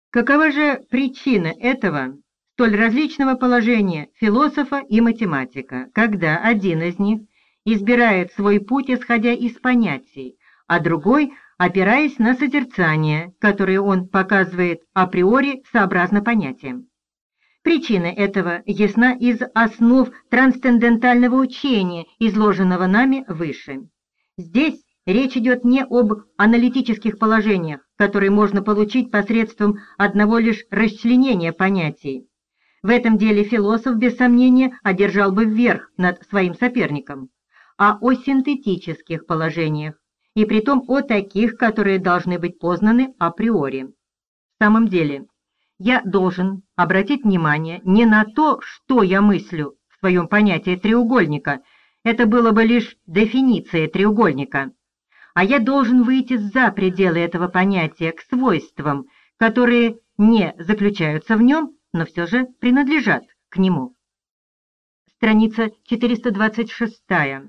Какова же причина этого столь различного положения философа и математика, когда один из них избирает свой путь, исходя из понятий, а другой опираясь на созерцание, которое он показывает априори сообразно понятиям? Причина этого ясна из основ трансцендентального учения, изложенного нами выше. Здесь речь идет не об аналитических положениях, которые можно получить посредством одного лишь расчленения понятий. В этом деле философ, без сомнения, одержал бы верх над своим соперником, а о синтетических положениях, и притом о таких, которые должны быть познаны априори. В самом деле, я должен обратить внимание не на то, что я мыслю в своем понятии треугольника, это было бы лишь дефиниция треугольника, а я должен выйти за пределы этого понятия к свойствам, которые не заключаются в нем, но все же принадлежат к нему. Страница 426.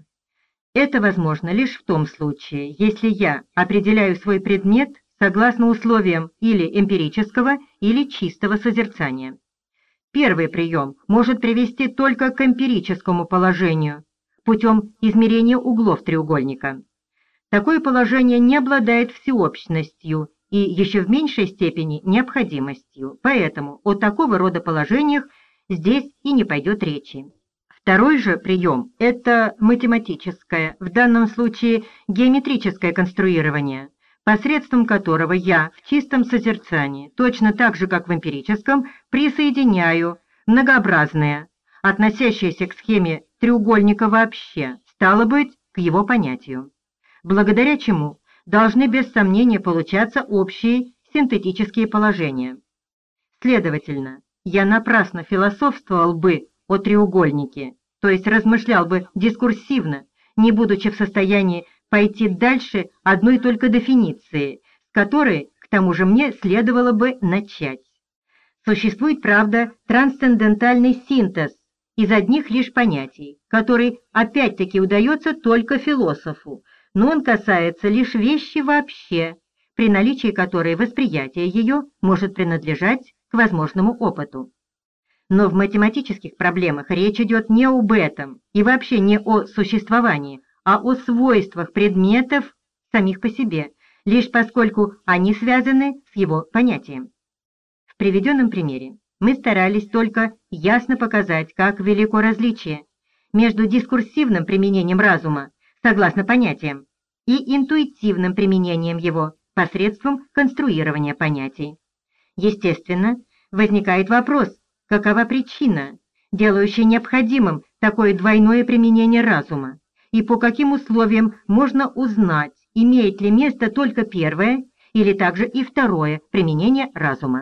Это возможно лишь в том случае, если я определяю свой предмет согласно условиям или эмпирического, или чистого созерцания. Первый прием может привести только к эмпирическому положению путем измерения углов треугольника. Такое положение не обладает всеобщностью и еще в меньшей степени необходимостью, поэтому о такого рода положениях здесь и не пойдет речи. Второй же прием – это математическое, в данном случае геометрическое конструирование, посредством которого я в чистом созерцании, точно так же, как в эмпирическом, присоединяю многообразное, относящееся к схеме треугольника вообще, стало быть, к его понятию, благодаря чему должны без сомнения получаться общие синтетические положения. Следовательно, я напрасно философствовал бы о треугольнике, то есть размышлял бы дискурсивно, не будучи в состоянии пойти дальше одной только дефиниции, с которой, к тому же, мне следовало бы начать. Существует, правда, трансцендентальный синтез из одних лишь понятий, который опять-таки удается только философу, но он касается лишь вещи вообще, при наличии которой восприятие ее может принадлежать к возможному опыту. Но в математических проблемах речь идет не об этом и вообще не о существовании, а о свойствах предметов самих по себе, лишь поскольку они связаны с его понятием. В приведенном примере мы старались только ясно показать, как велико различие между дискурсивным применением разума, согласно понятиям, и интуитивным применением его посредством конструирования понятий. Естественно, возникает вопрос, какова причина, делающая необходимым такое двойное применение разума, и по каким условиям можно узнать, имеет ли место только первое или также и второе применение разума.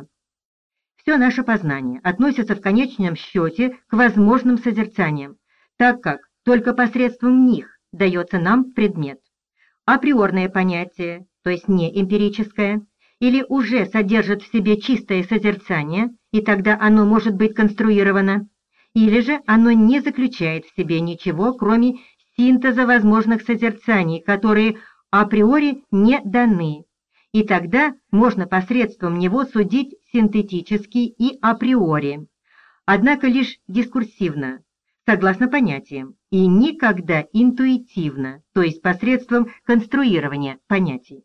Все наше познание относится в конечном счете к возможным созерцаниям, так как только посредством них дается нам предмет. Априорное понятие, то есть не эмпирическое, или уже содержит в себе чистое созерцание, и тогда оно может быть конструировано, или же оно не заключает в себе ничего, кроме синтеза возможных созерцаний, которые априори не даны, и тогда можно посредством него судить синтетически и априори, однако лишь дискурсивно, согласно понятиям, и никогда интуитивно, то есть посредством конструирования понятий.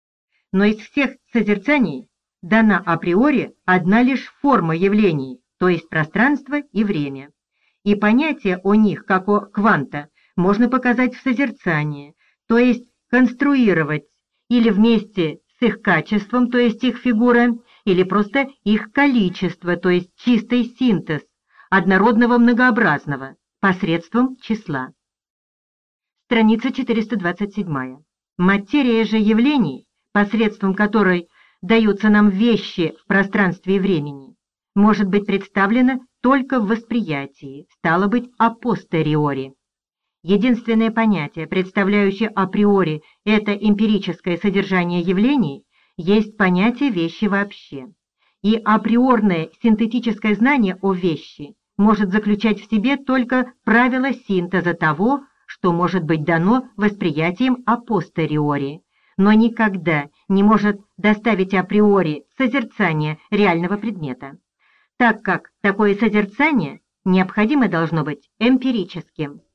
Но из всех созерцаний дана априори одна лишь форма явлений, то есть пространство и время, и понятие о них, как о кванта, можно показать в созерцании, то есть конструировать или вместе с их качеством, то есть их фигура, или просто их количество, то есть чистый синтез однородного многообразного посредством числа. Страница 427. Материя же явлений, посредством которой даются нам вещи в пространстве и времени, может быть представлена только в восприятии, стало быть, апостериори. Единственное понятие, представляющее априори это эмпирическое содержание явлений, есть понятие вещи вообще. И априорное синтетическое знание о вещи может заключать в себе только правила синтеза того, что может быть дано восприятием апостериори, но никогда не может доставить априори созерцание реального предмета, так как такое созерцание необходимо должно быть эмпирическим.